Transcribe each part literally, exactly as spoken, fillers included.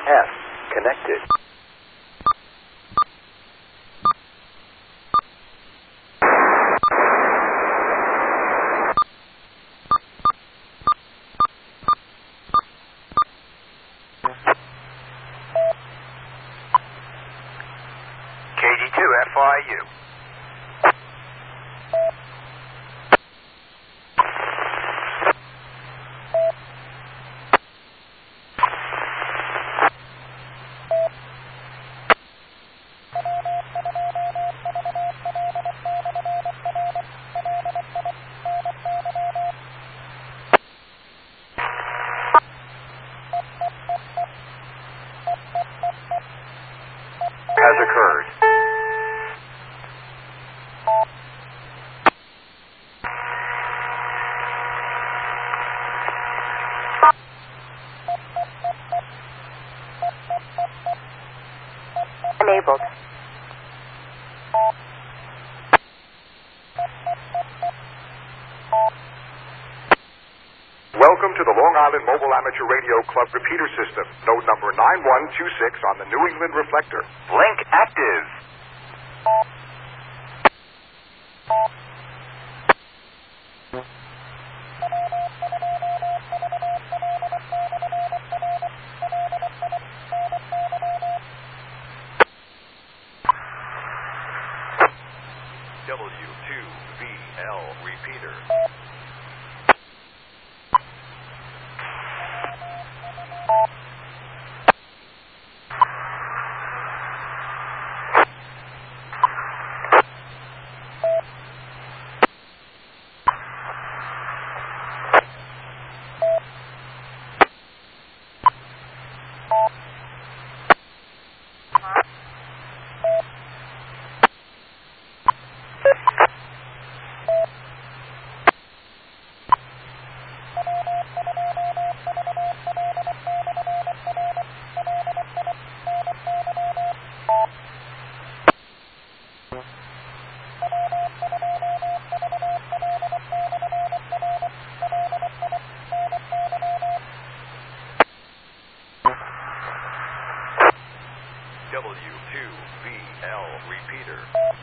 S connected. K D two F I U. Has occurred. Enabled. Welcome to the Long Island Mobile Amateur Radio Club repeater system. Node number nine one two six on the New England reflector. Link active. W two V L repeater. W two V L repeater.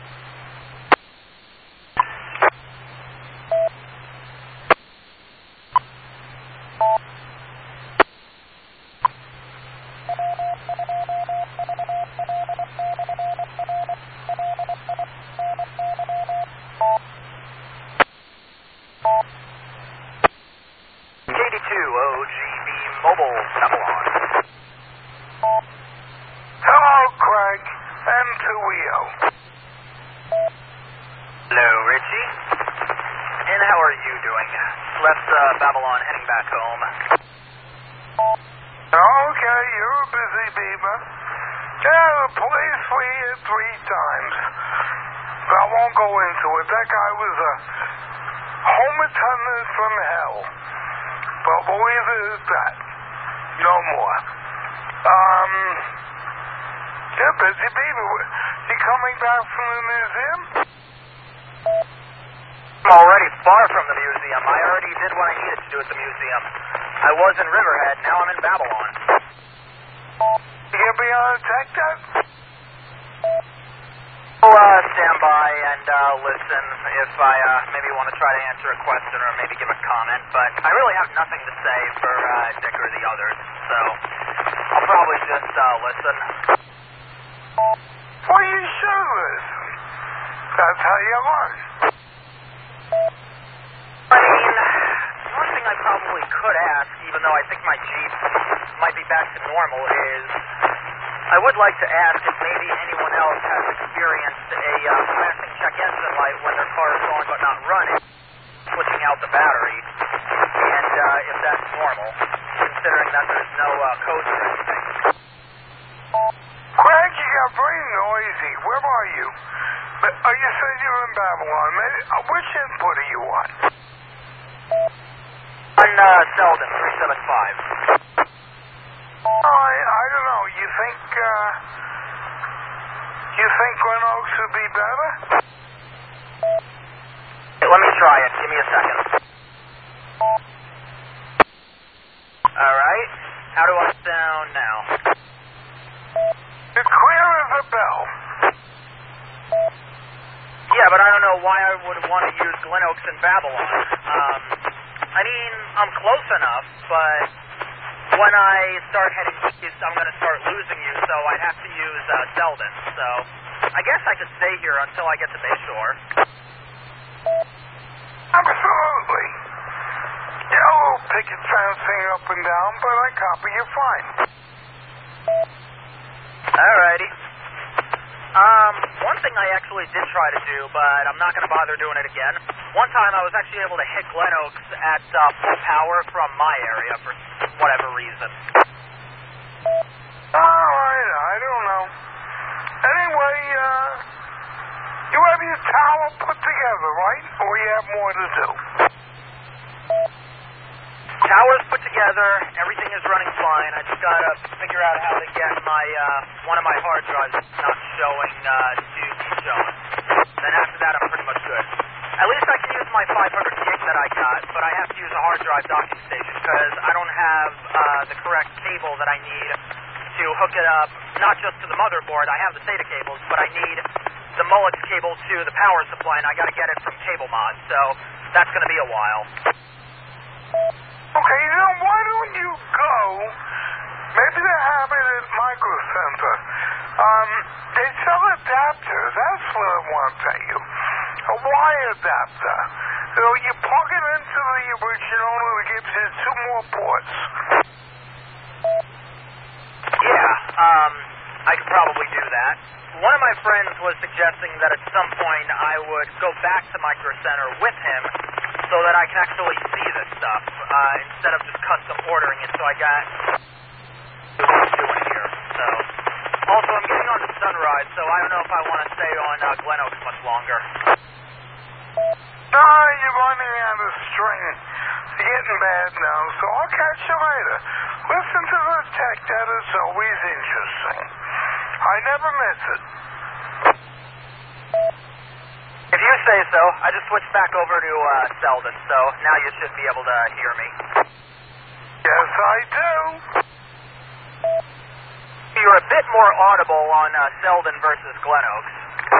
K D two O G B Mobile Babylon. Hello, Craig. M two E O. Hello, Richie. And how are you doing? Left uh, Babylon, heading back home. Okay, you're a busy beaver. Yeah, the police were here three times. I won't go into it. That guy was a home attendant from hell. But we'll leave it at that. No more. Um, yeah, busy beaver. You coming back from the museum? I'm already far from the museum. I already did what I needed to do at the museum. I was in Riverhead, now I'm in Babylon. You gonna be on a tech deck? I'll uh, stand by and uh, listen if I uh, maybe want to try to answer a question or maybe give a comment, but I really have nothing to say for uh, Dick or the others, so I'll probably just uh, listen. Well, you should listen. That's how you learn. I mean, the only thing I probably could ask, even though I think my Jeep might be back to normal, is I would like to ask if maybe anyone else has experienced a uh, flashing check engine light when their car is on but not running, switching out the battery, and uh, if that's normal, considering that there's no uh, code for anything. Craig, you got very noisy. Where are you? Oh, you said you were in Babylon. Uh, which input are you on? On uh, Selden, three seven five. Oh, I, I don't know. You think, uh... You think Glen Oaks would be better? Hey, let me try it. Give me a second. Alright. How do I sound now? Yeah, but I don't know why I would want to use Glen Oaks and Babylon. Um, I mean, I'm close enough, but when I start heading east, I'm going to start losing you, so I'd have to use uh, Selden. So I guess I could stay here until I get to Bayshore. Absolutely. Yeah, a little picket fencing up and down, but I copy you fine. Alrighty. Um, one thing I actually did try to do, but I'm not going to bother doing it again. One time I was actually able to hit Glen Oaks at uh, full power from my area for whatever reason. Alright, I don't know. Anyway, uh, you have your tower put together, right? Or you have more to do? Tower's put together, everything is running fine. I just gotta figure out how to get my, uh, one of my hard drives not showing, uh, to be showing. Then after that, I'm pretty much good. At least I can use my five hundred gig that I got, but I have to use a hard drive docking station because I don't have, uh, the correct cable that I need to hook it up, not just to the motherboard. I have the SATA cables, but I need the Mullix cable to the power supply, and I gotta get it from CableMod, so that's gonna be a while. Okay, then why don't you go? Maybe they have it at Micro Center. Um, they sell adapters. That's what I want to tell you. A wire adapter. So you plug it into the original and it gives you two more ports. Yeah, um, I could probably do that. One of my friends was suggesting that at some point I would go back to Micro Center with him so that I can actually see this stuff, uh, instead of just custom ordering it, so I got what I'm doing here. So, also, I'm getting on to Sunrise, so I don't know if I want to stay on uh, Glen Oaks much longer. No, you're running out of string. It's getting bad now, so I'll catch you later. Listen to the tech, that is always interesting. I never miss it. If you say so, I just switched back over to uh, Selden, so now you should be able to hear me. Yes, I do. You're a bit more audible on uh, Selden versus Glen Oaks.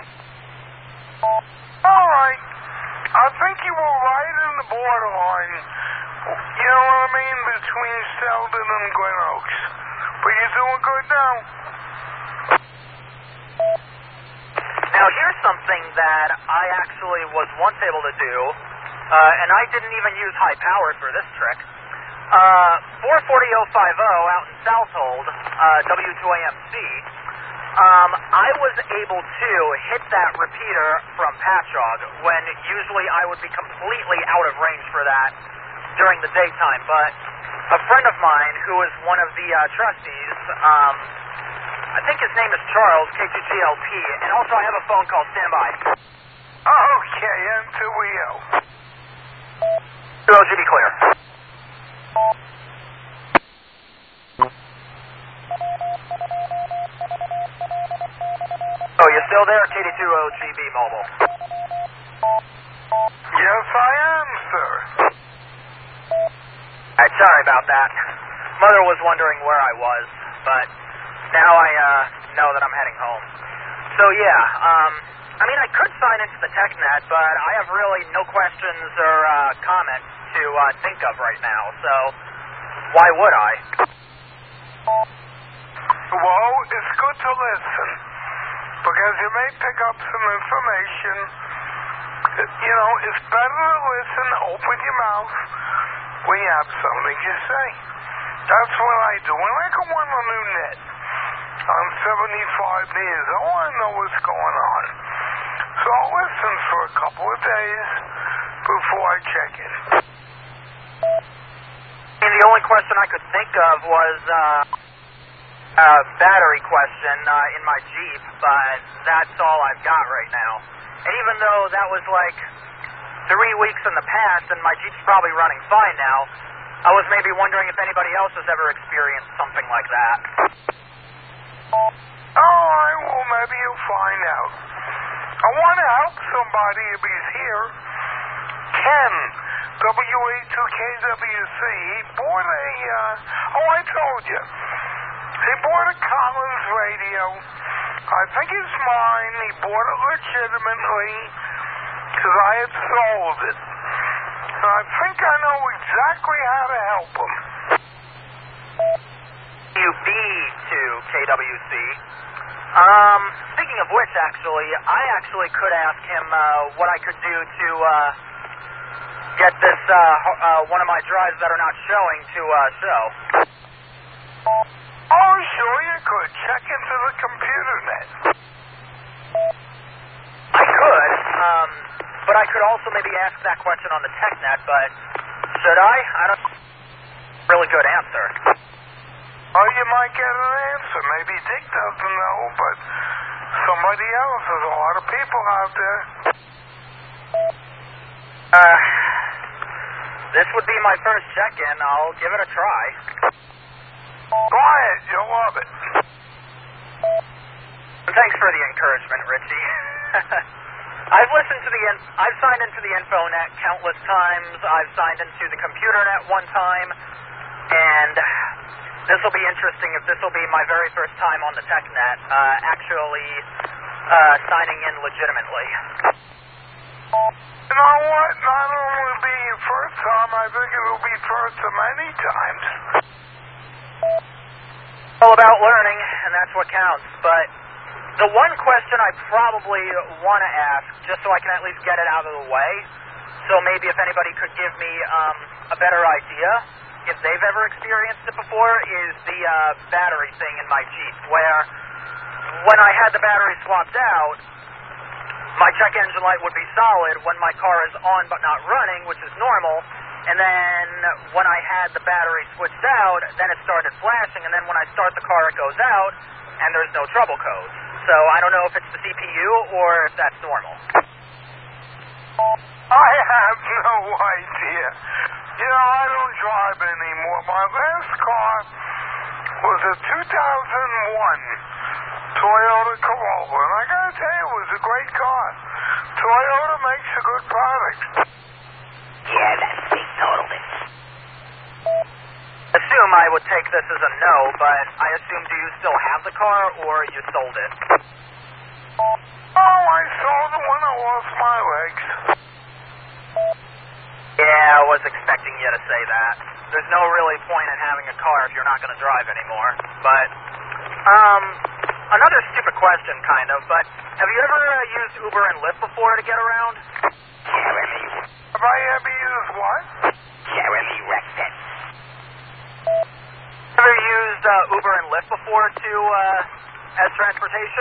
All right. I think you were right in the borderline. You know what I mean? Between Selden and Glen Oaks. But you're doing good now. Now, here's something that I actually was once able to do, uh, and I didn't even use high power for this trick. Uh, four forty oh fifty out in Southold, uh, W two A M C, um, I was able to hit that repeater from Patchogue when usually I would be completely out of range for that during the daytime, but a friend of mine who is one of the uh, trustees, um, I think his name is Charles, K G G L P, and also I have a phone call standby. Okay, N two E O. two O G B clear. Oh, you're still there? K D two O G B mobile. Yes, I am, sir. Alright, sorry about that. Mother was wondering where I was, but now I uh, know that I'm heading home. So yeah, um, I mean, I could sign into the TechNet, but I have really no questions or uh, comments to uh, think of right now, so why would I? Well, it's good to listen, because you may pick up some information. You know, it's better to listen, open your mouth when you have something to say. That's what I do. When I go on the new net, I'm seventy-five years. I want to know what's going on. So I'll listen for a couple of days before I check in. And the only question I could think of was uh, a battery question uh, in my Jeep, but that's all I've got right now. And even though that was like three weeks in the past and my Jeep's probably running fine now, I was maybe wondering if anybody else has ever experienced something like that. All right, well, maybe you'll find out. I want to help somebody if he's here. Ken, W A two K W C, he bought a, uh, oh, I told you. He bought a Collins radio. I think it's mine. He bought it legitimately. because I had sold it. And I think I know exactly how to help him. U B to K W C. Um, speaking of which, actually, I actually could ask him uh, what I could do to uh, get this uh, uh, one of my drives that are not showing to uh, show. Oh, sure you could. Check into the computer net. I could, um, but I could also maybe ask that question on the TechNet, but should I? I don't... Really good answer. Oh, you might get an answer. Maybe Dick doesn't know, but somebody else. There's a lot of people out there. Uh, this would be my first check-in. I'll give it a try. Go ahead. You'll love it. Thanks for the encouragement, Richie. I've listened to the... In- I've signed into the InfoNet countless times. I've signed into the ComputerNet one time, and... This will be interesting if this will be my very first time on the TechNet, uh, actually uh, signing in legitimately. You know what? Not only will it be your first time, I think it will be first of many times. All about learning, and that's what counts. But the one question I probably want to ask, just so I can at least get it out of the way, so maybe if anybody could give me um, a better idea, if they've ever experienced it before, is the uh, battery thing in my Jeep, where when I had the battery swapped out, my check engine light would be solid when my car is on but not running, which is normal, and then when I had the battery switched out, then it started flashing, and then when I start the car, it goes out, and there's no trouble codes. So I don't know if it's the C P U or if that's normal. I have no idea. You know, I don't drive anymore. My last car was a two thousand one Toyota Corolla, and I gotta tell you, it was a great car. Toyota makes a good product. Yeah, that's big total. Assume I would take this as a no, but I assume, do you still have the car, or you sold it? Oh, I sold it when I lost my legs. Yeah, I was expecting you to say that. There's no really point in having a car if you're not going to drive anymore. But, um, another stupid question, kind of, but have you ever uh, used Uber and Lyft before to get around? Jeremy. Have I ever used what? Jeremy Rexon. Ever used uh, Uber and Lyft before to, uh, as transportation?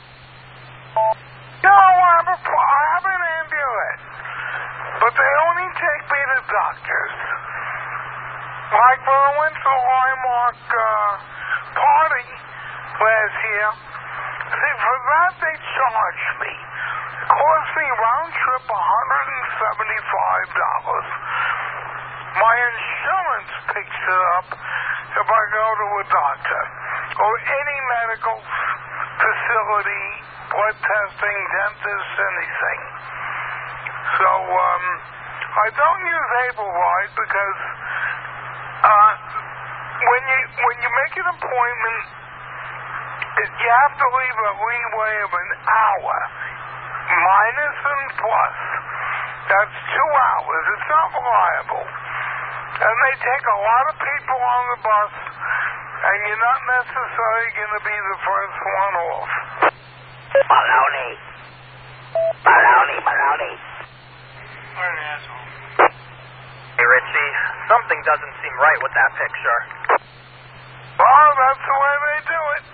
No, I have a, I have an ambulance. But they only take me to doctors. Like when I went to the Highmark uh, party last year, see, for that they charged me. It cost me round trip one hundred seventy-five dollars. My insurance picks it up if I go to a doctor or any medical facility, blood testing, dentist, anything. So, um, I don't use Able Ride because, uh, when you, when you make an appointment, it, you have to leave a leeway of an hour, minus and plus. That's two hours. It's not reliable. And they take a lot of people on the bus, and you're not necessarily going to be the first one off. Baloney. Baloney, baloney. What an asshole. Hey, Richie, something doesn't seem right with that picture. Well, that's the way they do it.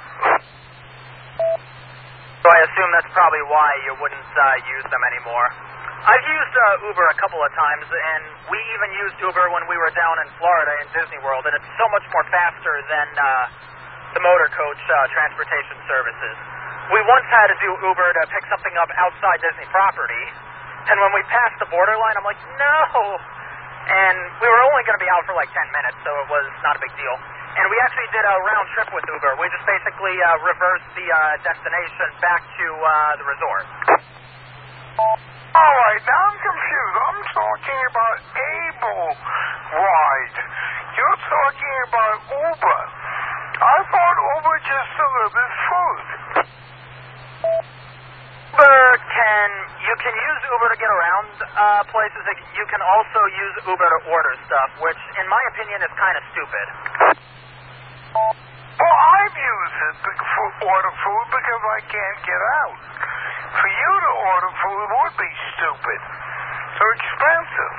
So I assume that's probably why you wouldn't uh, use them anymore. I've used uh, Uber a couple of times, and we even used Uber when we were down in Florida in Disney World, and it's so much more faster than uh, the motor coach uh, transportation services. We once had to do Uber to pick something up outside Disney property, and when we passed the borderline, I'm like, no! And we were only going to be out for like ten minutes, so it was not a big deal. And we actually did a round trip with Uber. We just basically uh, reversed the uh, destination back to uh, the resort. All right, now I'm confused. I'm talking about Able Ride. You're talking about Uber. I thought Uber just delivers food. Uber can, you can use Uber to get around uh, places. You can also use Uber to order stuff, which, in my opinion, is kind of stupid. Well, I've used it to order food because I can't get out. For you to order food would be stupid. They're expensive.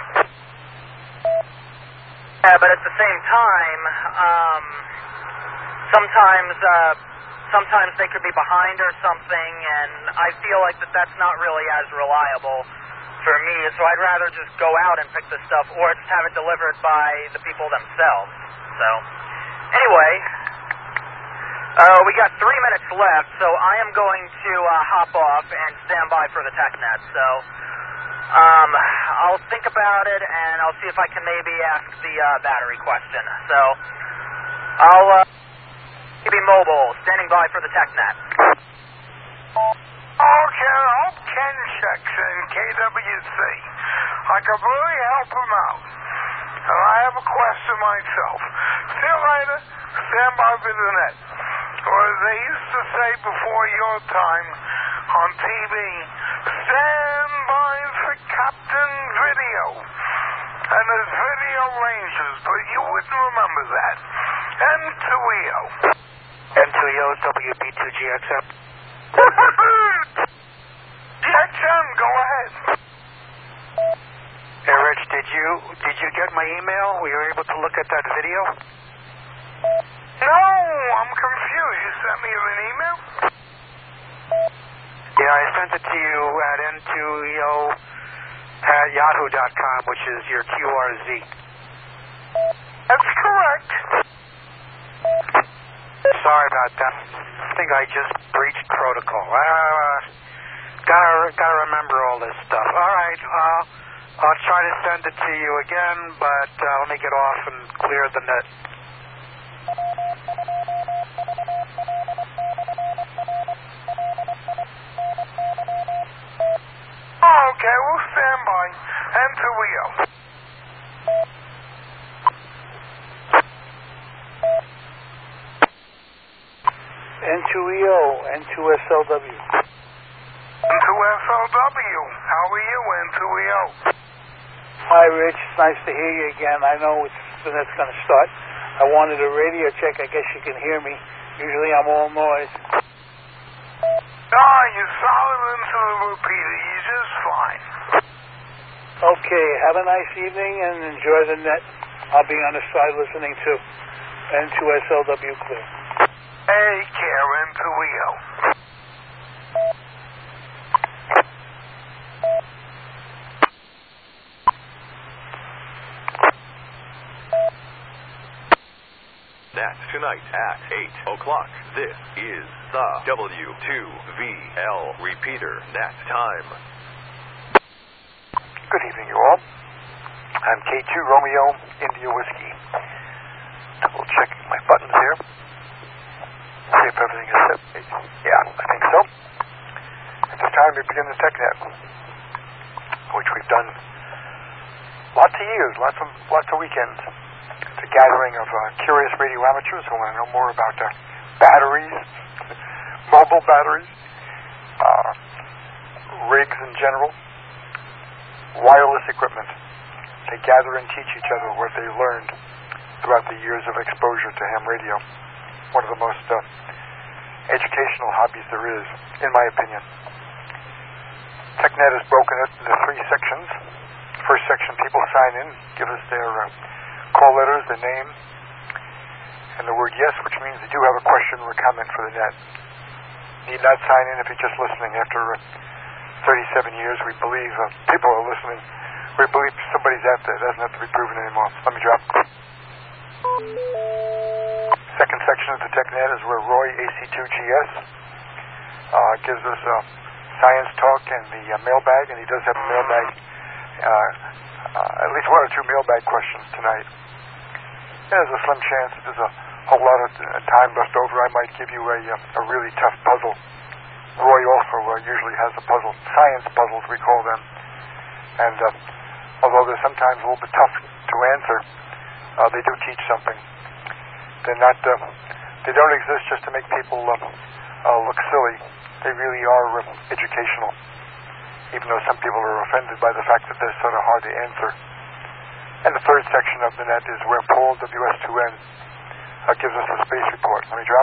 Yeah, but at the same time, um, sometimes, uh, sometimes they could be behind or something, and I feel like that that's not really as reliable for me, so I'd rather just go out and pick the stuff or just have it delivered by the people themselves. So, anyway, uh, we got three minutes left, so I am going to uh, hop off and stand by for the TechNet, so um, I'll think about it, and I'll see if I can maybe ask the uh, battery question. So, I'll, uh, be mobile, standing by for the TechNet. Okay, I hope Ken checks in K W C. I could really help him out. And I have a question myself. See you later. Stand by for the net. Or as they used to say before your time on T V, stand by for Captain Video. And there's Video Rangers, but you wouldn't remember that. N two E O. N two E O, W B two G X M. G X M, go ahead. Hey, Rich, did you did you get my email? Were you able to look at that video? No, I'm confused. You sent me an email? Yeah, I sent it to you at N two E O at yahoo dot com, which is your Q R Z. That's correct. Sorry about that. I think I just breached protocol. Uh, gotta, gotta remember all this stuff. All right, uh, I'll try to send it to you again, but uh, let me get off and clear the net. Okay, we'll stand by. N two E O. N two E O, N two S L W. N two S L W. How are you, N two E O? Hi, Rich. Nice to hear you again. I know it's the net's going to start. I wanted a radio check. I guess you can hear me. Usually I'm all noise. Ah, you're solid into the repeater. You're just fine. Okay, have a nice evening and enjoy the net. I'll be on the side listening to N two S L W clear. Take care, N two E O. That's tonight at eight o'clock. This is the W two V L Repeater Net Time. Good evening, you all. I'm K two Romeo India Whiskey. Double checking my buttons here. See if everything is set. Yeah, I think so. At this time, we begin the TechNet, which we've done lots of years, lots of lots of weekends. It's a gathering of uh, curious radio amateurs who want to know more about uh, batteries, mobile batteries, uh, rigs in general, wireless equipment. They gather and teach each other what they learned throughout the years of exposure to ham radio. One of the most uh, educational hobbies there is, in my opinion. TechNet is broken into three sections. First section, people sign in, give us their uh, call letters, their name, and the word yes, which means they do have a question or a comment for the net. Need not sign in if you're just listening. After uh, thirty-seven years, we believe uh, people are listening. We believe somebody's out there. It doesn't have to be proven anymore. Let me drop. Second section of the TechNet is where Roy, A C two G S, uh, gives us uh, science talk and the uh, mailbag, and he does have a mailbag, uh, uh, at least one or two mailbag questions tonight. There's a slim chance that there's a whole lot of uh, time left over. I might give you a, uh, a really tough puzzle. Roy also uh, usually has a puzzle, science puzzles we call them, and uh, although they're sometimes a little bit tough to answer, uh, they do teach something. They're not, uh, they don't exist just to make people uh, uh, look silly. They really are uh, educational. even though some people are offended by the fact that they're sort of hard to answer. And the third section of the net is where Paul W S two N uh, gives us a space report. Let me drop.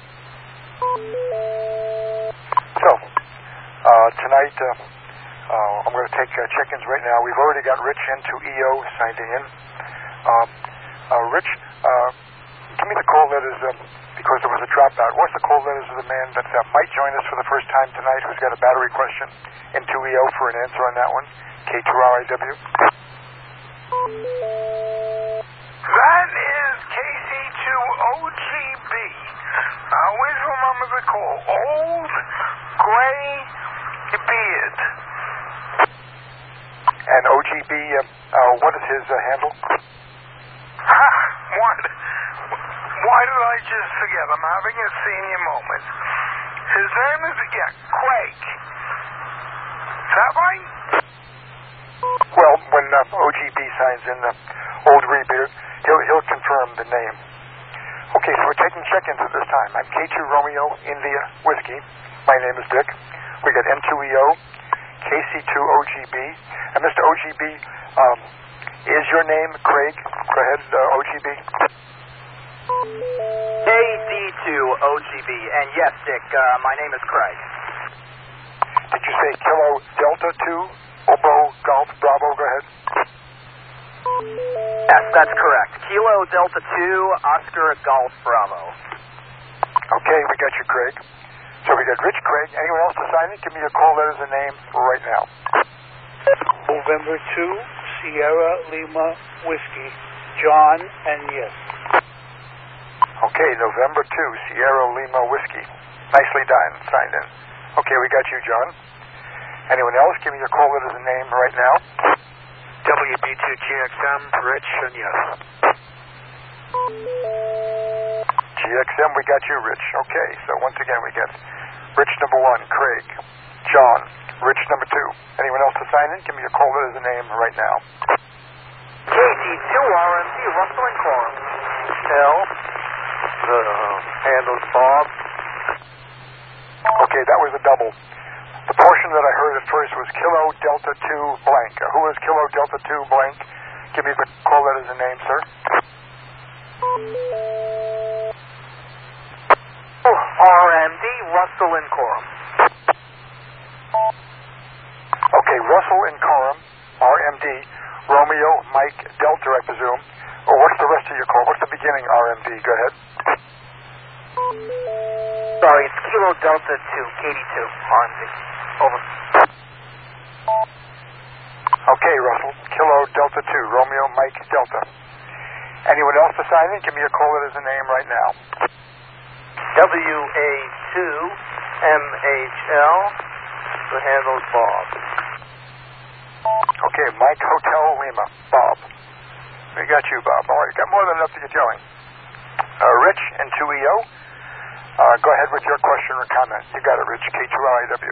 So, uh, tonight, uh, uh, I'm going to take uh, check-ins right now. We've already got Rich N two E O signed in. Um, uh, Rich, uh, give me the call letters, uh, because there was a dropout. What's the call letters of the man that uh, might join us for the first time tonight who's got a battery question? N two E O for an answer on that one. K two R I W. That is K C two O G B. I always remember the call. Old Gray Beard. And O G B, uh, uh, what is his uh, handle? Ha! What? Why did I just forget? I'm having a senior moment. His name is, yeah, Craig. Is that right? Well, when uh, O G B signs in the uh, Old Graybeard, he'll, he'll confirm the name. Okay, so we're taking check-ins at this time. I'm K two Romeo India Whiskey. My name is Dick. We got N two E O, K C two O G B. And Mister O G B, um, is your name Craig? Go ahead, uh, O G B. K D two O G B, and yes, Dick, uh, my name is Craig. Did you say Kilo Delta two, Obo Golf Bravo? Go ahead. Yes, that's correct. Kilo Delta two, Oscar Golf Bravo. Okay, we got you, Craig. So we got Rich, Craig. Anyone else to sign in? Give me your call letters and name right now. November two, Sierra Lima Whiskey, John, and yes. Okay, November two, Sierra Lima Whiskey. Nicely done, signed in. Okay, we got you, John. Anyone else? Give me your call letters and name right now. W B two G X M, Rich, and yes. G X M, we got you, Rich. Okay, so once again, we got Rich number one, Craig, John, Rich number two. Anyone else to sign in? Give me your call letters and name right now. K T two R M D, Russell and Corum. L. The handle's Bob. Okay, that was a double. The portion that I heard at first was Kilo Delta two blank. Uh, who is Kilo Delta two blank? Give me the call letters and name, sir. R M D, Russell and Corum. Okay, Russell and Corum, R M D, Romeo, Mike, Delta, I presume. Or what's the rest of your call? What's the beginning, R M D? Go ahead. Sorry, it's Kilo Delta two, K D two, R M D. Over. Okay, Russell. Kilo Delta two, Romeo, Mike, Delta. Anyone else to sign in? Give me your call letters and name right now. W A two M H L, the handle's Bob. Okay, Mike Hotel Lima, Bob. We got you, Bob. All right, got more than enough to get going. Uh, Rich, N two E O. Uh, go ahead with your question or comment. You got it, Rich. K two R I W.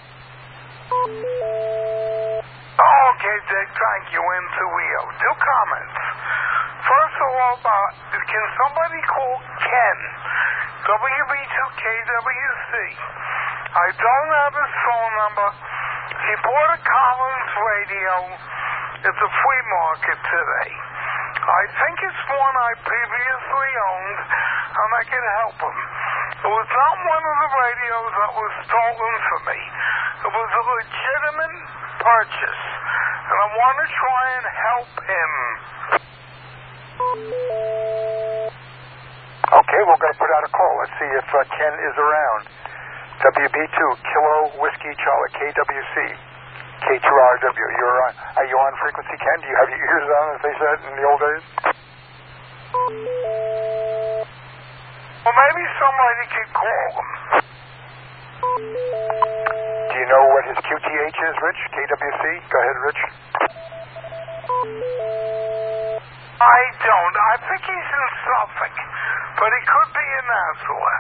Okay, Dick, thank you, N two E O. Two comments. First of all, about, can somebody call Ken, W B two K W C? I don't have his phone number. He bought a Collins radio. It's a flea market today. I think it's one I previously owned, and I can help him. It was not one of the radios that was stolen from me. It was a legitimate purchase, and I want to try and help him. Okay, we're going to put out a call. Let's see if uh, Ken is around. W B two, Kilo Whiskey Charlie, K W C, K two R W. You're on, are you on frequency, Ken? Do you have your ears on, as they said in the old days? Well, maybe somebody could call him. Do you know what his Q T H is, Rich? K W C? Go ahead, Rich. I don't. I think he's in Suffolk, but he could be in Nassau.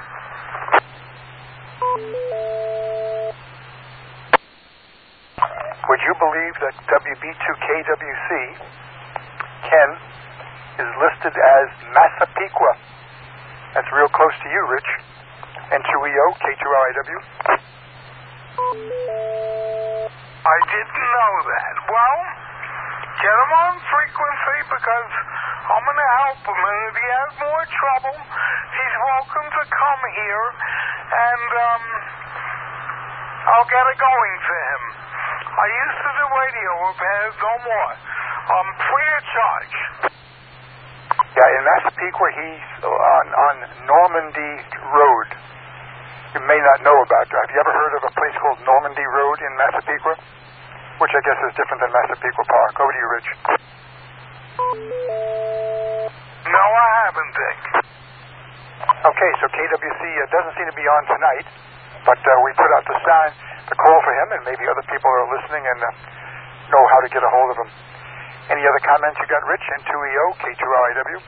Would you believe that W B two K W C, Ken, is listed as Massapequa? That's real close to you, Rich. N two E O, K two R I W. I didn't know that. Well, get him on frequency because I'm going to help him. And if he has more trouble, he's welcome to come here, and um, I'll get it going for him. I used to do radio repairs, no more. Um, free of charge. Yeah, in Massapequa, he's on, on Normandy Road. You may not know about that. Have you ever heard of a place called Normandy Road in Massapequa? Which I guess is different than Massapequa Park. Over to you, Rich. No, I haven't, Dick. Okay, so K W C uh, doesn't seem to be on tonight, but uh, we put out the sign, the call for him, and maybe other people are listening and uh, know how to get a hold of him. Any other comments you got, Rich? N two E O, K two R I W.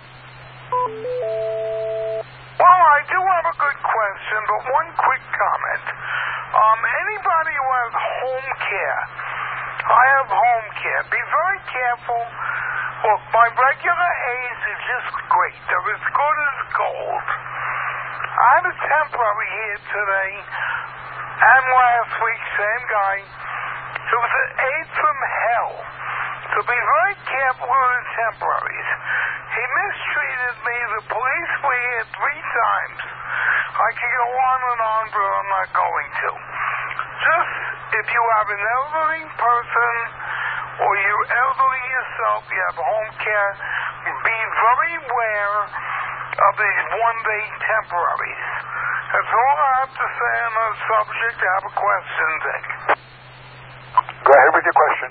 Well, I do have a good question, but one quick comment. Um, anybody who has home care, I have home care. Be very careful. Look, my regular A's are just great. They're as good as gold. I had a temporary here today, and last week, same guy. It was an aide from hell. So be very careful with the temporaries. He mistreated me. The police were here three times. I can go on and on, but I'm not going to. Just if you have an elderly person or you're elderly yourself, you have home care, be very aware of these one-day temporaries. That's all I have to say on the subject. I have a question, Dick. Go ahead with your question.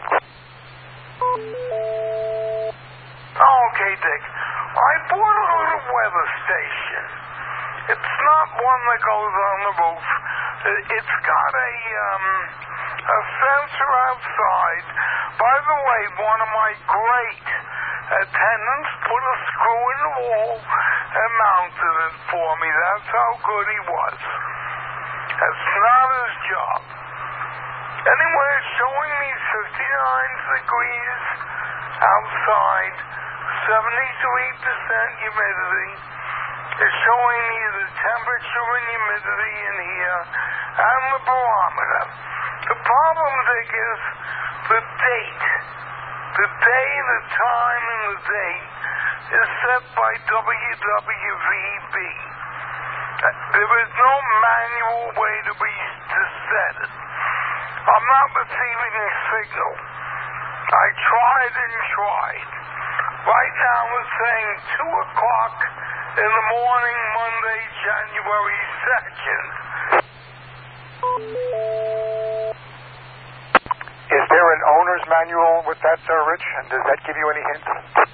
Okay, Dick. I bought a little weather station. It's not one that goes on the roof. It's got a um a sensor outside. By the way, one of my great attendants put a screw in the wall and mounted it for me. That's how good he was. That's not his job. Anyway, it's showing me fifty-nine degrees outside, seventy-three percent humidity. It's showing me the temperature and humidity in here and the barometer. The problem, Dick, is the date. The day, the time, and the date is set by W W V B. There is no manual way to be to set it. I'm not receiving a signal. I tried and tried. Right now it's saying two o'clock in the morning, Monday, January second. Is there an owner's manual with that, uh, Rich? And does that give you any hints?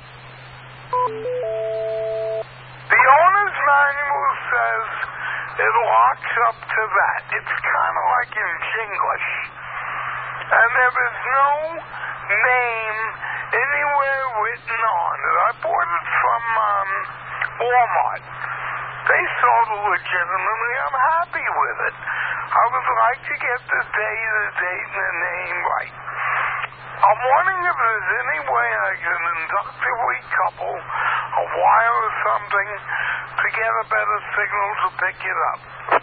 The owner's manual says it locks up to that. It's kind of like in English. And there is no name anywhere written on it. I bought it from um, Walmart. They sold it legitimately. I'm happy with it. I would like to get the day, the date, and the name right. I'm wondering if there's any way I can inductively couple a wire or something to get a better signal to pick it up.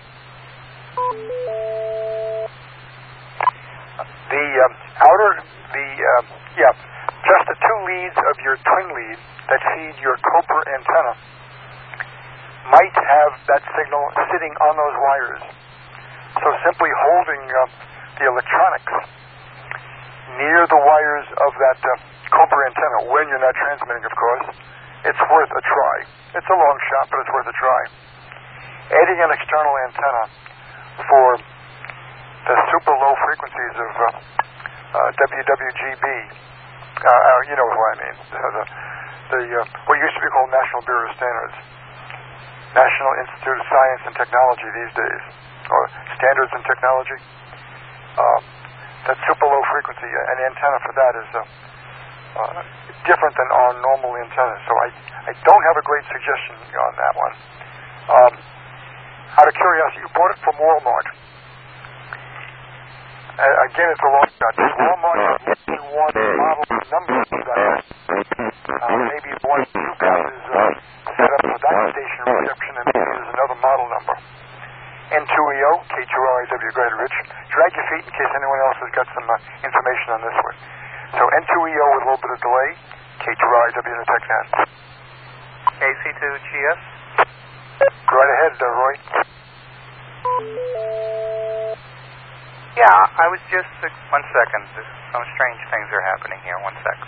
The um, outer, the, um, yeah, just the two leads of your twin lead that feed your Cobra antenna might have that signal sitting on those wires. So simply holding uh, the electronics near the wires of that uh, Cobra antenna, when you're not transmitting, of course, it's worth a try. It's a long shot, but it's worth a try. Adding an external antenna for the super low frequencies of uh, uh, W W G B, uh, uh, you know what I mean, the, the, the uh, what used to be called National Bureau of Standards, National Institute of Science and Technology these days, or Standards and Technology. Uh, that super low frequency, an antenna for that is uh, uh, different than our normal antenna. So I, I don't have a great suggestion on that one. Um, out of curiosity, you bought it from Walmart. Uh, again, it's a long shot. Walmart has one model number for that. Uh, maybe one you got is uh, set up for that station reception, and maybe there's another model number. N two E O, K two R I W. Go ahead, Rich. drag your feet in case anyone else has got some uh, information on this one. So N two E O with a little bit of delay. K two R I W in the TechNet. A C two G S. Go right ahead, uh, Roy. Yeah, I was just... Uh, one second. There's some strange things are happening here. One second.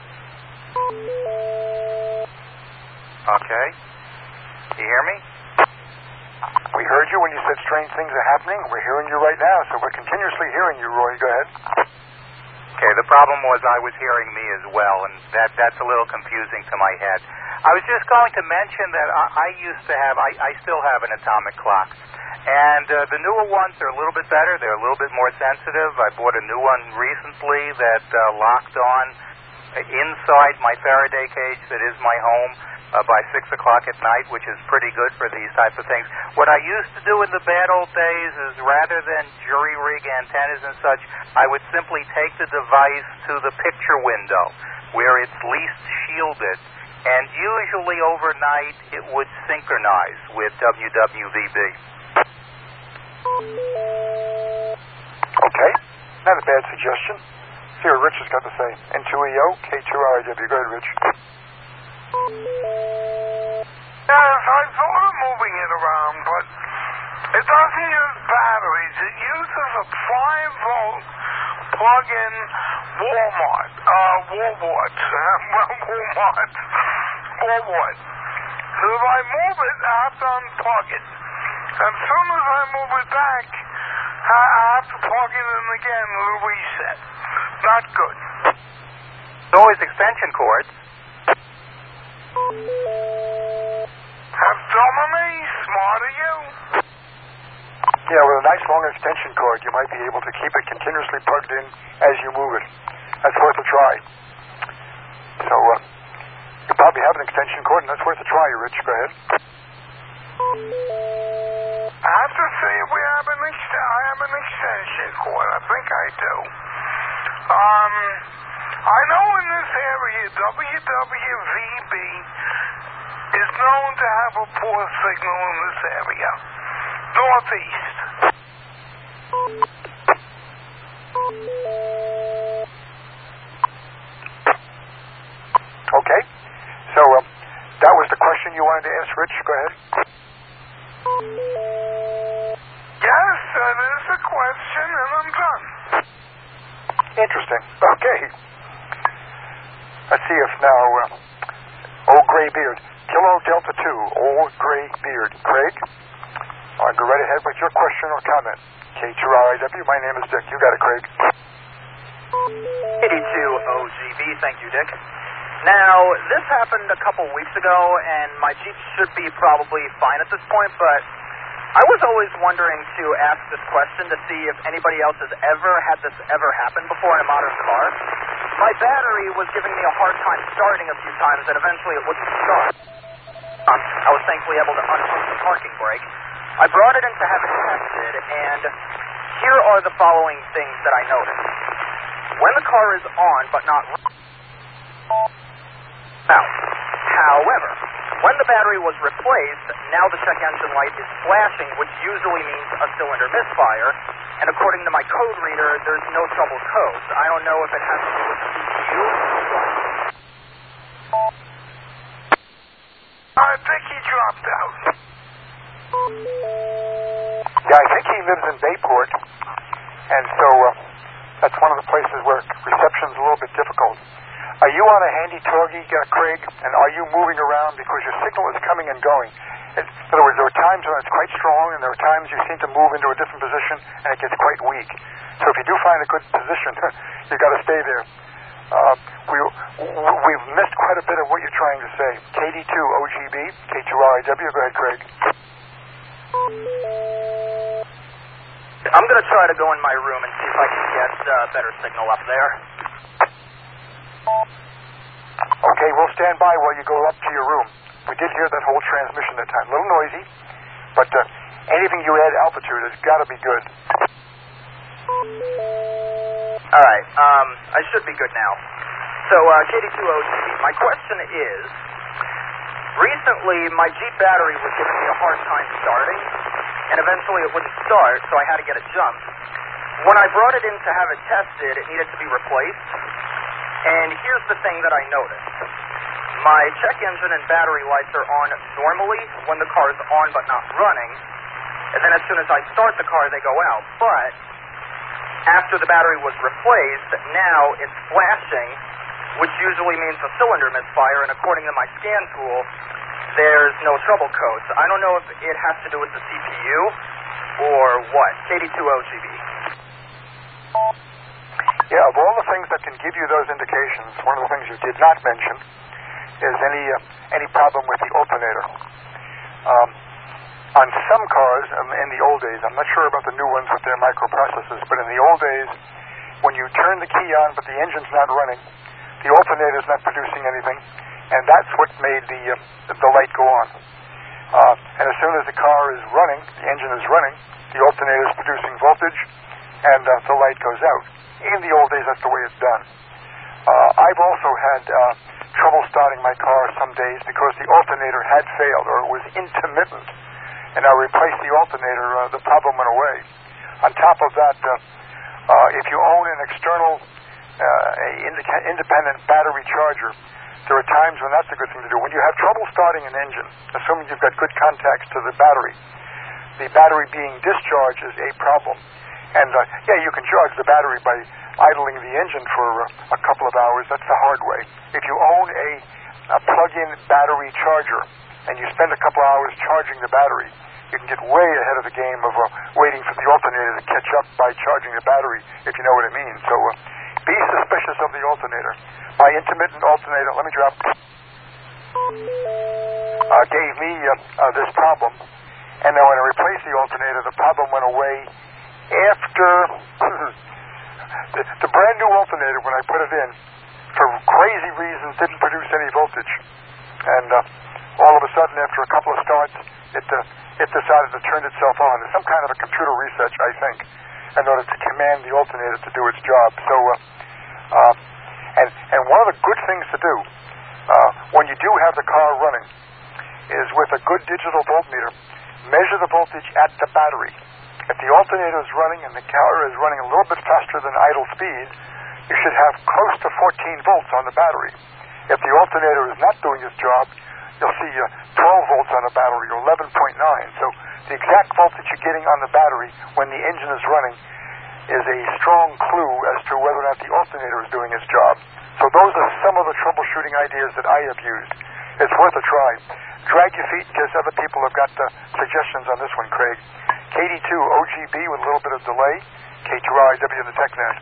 Okay. You hear me? We heard you when you said strange things are happening. We're hearing you right now, so we're continuously hearing you, Roy. Go ahead. Okay, the problem was I was hearing me as well, and that that's a little confusing to my head. I was just going to mention that I, I used to have, I, I still have an atomic clock. And uh, the newer ones are a little bit better. They're a little bit more sensitive. I bought a new one recently that uh, locked on inside my Faraday cage that is my home uh, by six o'clock at night, which is pretty good for these types of things. What I used to do in the bad old days is rather than jury rig antennas and such, I would simply take the device to the picture window where it's least shielded, and usually overnight it would synchronize with W W V B. Okay, not a bad suggestion. See what Rich has got to say. N two E O, K two R I W. Go ahead, Rich. Yes, I thought of moving it around, but it doesn't use batteries. It uses a five volt plug-in Walmart, uh, Walmart, Walmart, Walmart. So if I move it, I have to unplug it. As soon as I move it back, I have to plug it in again with a reset. Not good. There's always extension cords. Have dumb of me, smart of you. Yeah, with a nice long extension cord, you might be able to keep it continuously plugged in as you move it. That's worth a try. So, uh, you probably have an extension cord, and that's worth a try, Rich. Go ahead. I have to see if we have an ex- I have an extension cord. I think I do. Um, I know in this area, W W V B is known to have a poor signal in this area. Northeast. Okay. So, uh, that was the question you wanted to ask, Rich. Go ahead. Yes, that is a question, and I'm done. Interesting. Okay. Let's see if now, uh, Old Gray Beard. Kilo Delta two, Old Gray Beard. Craig, I'll go right ahead with your question or comment. K two R I W, my name is Dick. You got it, Craig. eighty-two O G B, thank you, Dick. Now, this happened a couple weeks ago, and my Jeep should be probably fine at this point, but I was always wondering to ask this question to see if anybody else has ever had this ever happen before in a modern car. My battery was giving me a hard time starting a few times, and eventually it wouldn't start. Um, I was thankfully able to unhook the parking brake. I brought it in to have it tested, and here are the following things that I noticed. When the car is on, but not now, however, when the battery was replaced, now the check engine light is flashing, which usually means a cylinder misfire, and according to my code reader, there's no troubled codes. I don't know if it has to do with the C P U or what. I think he dropped out. Yeah, I think he lives in Bayport, and so uh, that's one of the places where reception's a little bit difficult. Are you on a handy Torgy, uh, Craig, and are you moving around because your signal is coming and going? It, in other words, there are times when it's quite strong, and there are times you seem to move into a different position, and it gets quite weak. So if you do find a good position, you've got to stay there. Uh, we, we've missed quite a bit of what you're trying to say. K D two O G B, K two R I W. Go ahead, Craig. I'm going to try to go in my room and see if I can get uh, better signal up there. Okay, we'll stand by while you go up to your room. We did hear that whole transmission that time. A little noisy, but uh, anything you add altitude has got to be good. All right, um, I should be good now. So, uh, K D two O G B, my question is, recently my Jeep battery was giving me a hard time starting, and eventually it wouldn't start, so I had to get it jumped. When I brought it in to have it tested, it needed to be replaced. And here's the thing that I noticed. My check engine and battery lights are on normally when the car is on but not running. And then as soon as I start the car, they go out. But after the battery was replaced, now it's flashing, which usually means a cylinder misfire. And according to my scan tool, there's no trouble codes. I don't know if it has to do with the C P U or what. K D two O G B. Yeah, of all the things that can give you those indications, one of the things you did not mention is any uh, any problem with the alternator. Um, on some cars, um, in the old days, I'm not sure about the new ones with their microprocessors, but in the old days, when you turn the key on but the engine's not running, the alternator's not producing anything, and that's what made the uh, the light go on. Uh, and as soon as the car is running, the engine is running, the alternator is producing voltage, and uh, the light goes out. In the old days, that's the way it's done. Uh, I've also had uh, trouble starting my car some days because the alternator had failed, or it was intermittent, and I replaced the alternator, uh, the problem went away. On top of that, uh, uh, if you own an external uh, a indica- independent battery charger, there are times when that's a good thing to do. When you have trouble starting an engine, assuming you've got good contacts to the battery, the battery being discharged is a problem. And, uh, yeah, you can charge the battery by idling the engine for uh, a couple of hours. That's the hard way. If you own a, a plug-in battery charger and you spend a couple of hours charging the battery, you can get way ahead of the game of uh, waiting for the alternator to catch up by charging the battery, if you know what it means. So uh, be suspicious of the alternator. My intermittent alternator, let me drop, uh, gave me uh, uh, this problem. And then when I replaced the alternator, the problem went away after the, the brand new alternator, when I put it in, for crazy reasons, didn't produce any voltage. And uh, all of a sudden, after a couple of starts, it uh, it decided to turn itself on. There's some kind of a computer research, I think, in order to command the alternator to do its job. So, uh, uh, and and one of the good things to do uh, when you do have the car running is with a good digital voltmeter, measure the voltage at the battery. If the alternator is running and the car is running a little bit faster than idle speed, you should have close to fourteen volts on the battery. If the alternator is not doing its job, you'll see uh, twelve volts on the battery, or eleven point nine. So the exact voltage you're getting on the battery when the engine is running is a strong clue as to whether or not the alternator is doing its job. So those are some of the troubleshooting ideas that I have used. It's worth a try. Drag your feet in case other people have got uh, suggestions on this one, Craig. K D two O G B with a little bit of delay. K two R I W in the TechNet.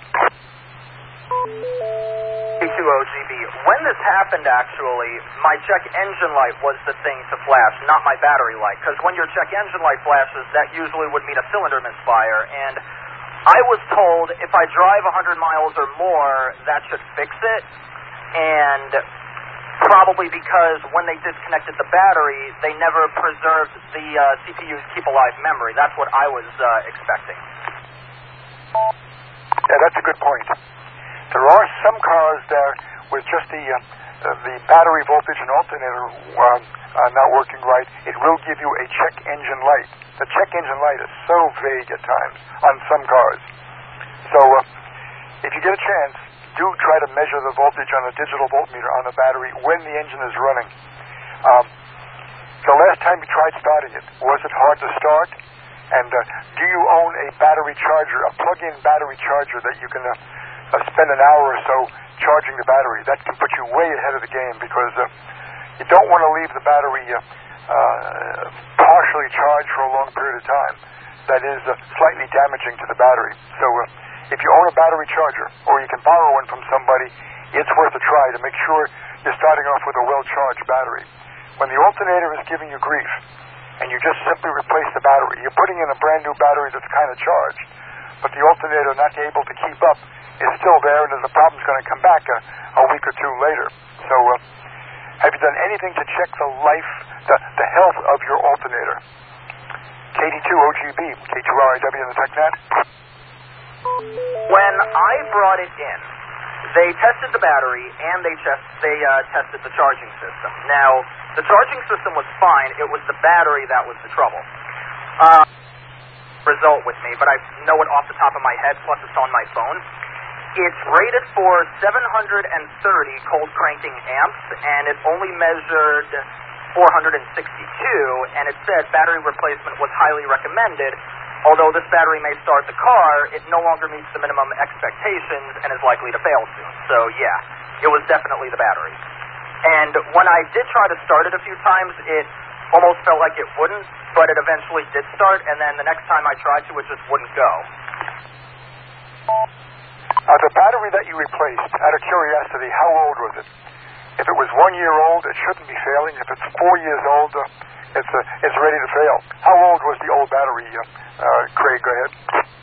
K two O G B. When this happened, actually, my check engine light was the thing to flash, not my battery light. Because when your check engine light flashes, that usually would mean a cylinder misfire. And I was told if I drive one hundred miles or more, that should fix it. And probably because when they disconnected the battery, they never preserved the uh, C P U's keep alive memory. That's what I was uh, expecting. Yeah, that's a good point. There are some cars there with just the uh, uh, the battery voltage and alternator uh, uh, not working right. It will give you a check engine light. The check engine light is so vague at times on some cars. So uh, if you get a chance, do try to measure the voltage on a digital voltmeter on the battery when the engine is running. Um, the last time you tried starting it, was it hard to start? And uh, do you own a battery charger, a plug-in battery charger that you can uh, uh, spend an hour or so charging the battery? That can put you way ahead of the game because uh, you don't want to leave the battery uh, uh, partially charged for a long period of time. That is uh, slightly damaging to the battery. So uh, if you own a battery charger, or you can borrow one from somebody, it's worth a try to make sure you're starting off with a well-charged battery. When the alternator is giving you grief, and you just simply replace the battery, you're putting in a brand new battery that's kind of charged, but the alternator not able to keep up is still there, and then the problem's going to come back a, a week or two later. So uh, have you done anything to check the life, the, the health of your alternator? K D two O G B, K two R I W in the TechNet. When I brought it in, they tested the battery and they, test, they uh, tested the charging system. Now, the charging system was fine. It was the battery that was the trouble. Uh, result with me, but I know it off the top of my head, plus it's on my phone. It's rated for seven hundred thirty cold cranking amps, and it only measured four hundred sixty-two, and it said battery replacement was highly recommended. Although this battery may start the car, it no longer meets the minimum expectations and is likely to fail soon. So yeah, it was definitely the battery. And when I did try to start it a few times, it almost felt like it wouldn't, but it eventually did start, and then the next time I tried to, it just wouldn't go. Uh, the battery that you replaced, out of curiosity, how old was it? If it was one year old, it shouldn't be failing. If it's four years old, uh, it's uh, it's ready to fail. How old was the old battery, uh, uh, Craig? Go ahead.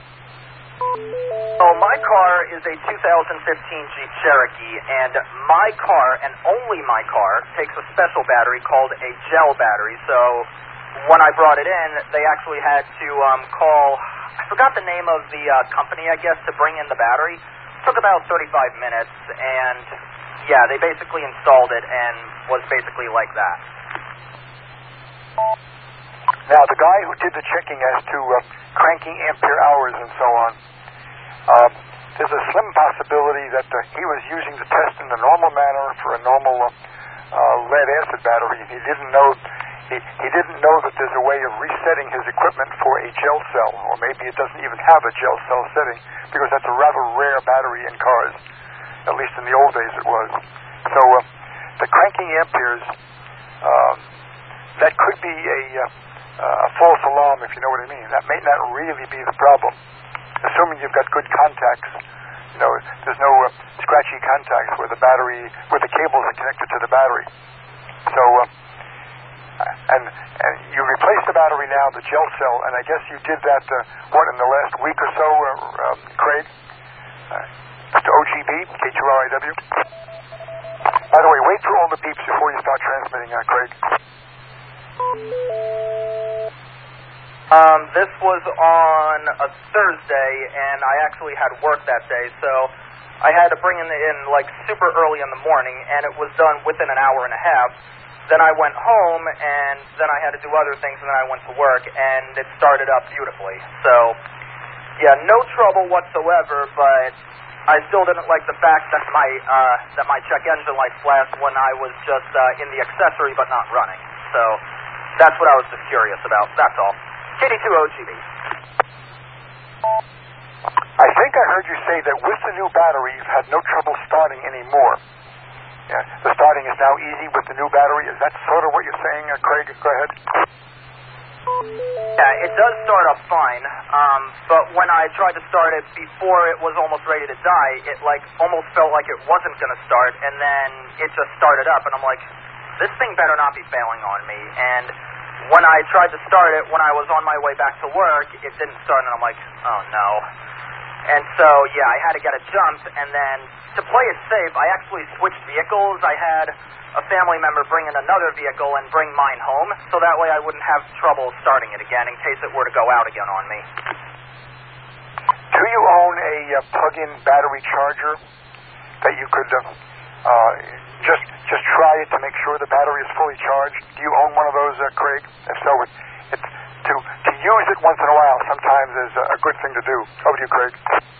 Oh, my car is a two thousand fifteen Jeep Cherokee, and my car, and only my car, takes a special battery called a gel battery. So when I brought it in, they actually had to um, call, I forgot the name of the uh, company, I guess, to bring in the battery. It took about thirty-five minutes, and yeah, they basically installed it and was basically like that. Now, the guy who did the checking as to uh, cranking ampere hours and so on, uh, there's a slim possibility that uh, he was using the test in the normal manner for a normal uh, uh, lead-acid battery. He didn't know he, he didn't know that there's a way of resetting his equipment for a gel cell, or maybe it doesn't even have a gel cell setting, because that's a rather rare battery in cars. At least in the old days it was. So uh, the cranking amperes, uh, that could be a, uh, a false alarm, if you know what I mean. That may not really be the problem. Assuming you've got good contacts, you know, there's no uh, scratchy contacts where the battery, where the cables are connected to the battery. So, uh, and, and you replaced the battery now, the gel cell, and I guess you did that, uh, what, in the last week or so, uh, um, Craig? Uh, Mister O G B, K two R I W. By the way, wait for all the beeps before you start transmitting, uh, Craig. Um, this was on a Thursday, and I actually had work that day, so I had to bring it in, like, super early in the morning, and it was done within an hour and a half. Then I went home, and then I had to do other things, and then I went to work, and it started up beautifully. So, yeah, no trouble whatsoever, but I still didn't like the fact that my uh, that my check engine light flashed when I was just uh, in the accessory but not running. So that's what I was just curious about. That's all. K D two O G B. I think I heard you say that with the new battery you've had no trouble starting anymore. Yeah, the starting is now easy with the new battery. Is that sort of what you're saying, uh, Craig? Go ahead. Yeah, it does start up fine, um, but when I tried to start it before it was almost ready to die, it like almost felt like it wasn't going to start, and then it just started up, and I'm like, this thing better not be failing on me. And when I tried to start it when I was on my way back to work, it didn't start, and I'm like, oh no. And so, yeah, I had to get a jump, and then to play it safe, I actually switched vehicles. I had a family member bring in another vehicle and bring mine home, so that way I wouldn't have trouble starting it again in case it were to go out again on me. Do you own a uh, plug-in battery charger that you could uh, uh, just just try it to make sure the battery is fully charged? Do you own one of those, uh, Craig? If so, it, it, to, to use it once in a while sometimes is a, a good thing to do. Over to you, Craig.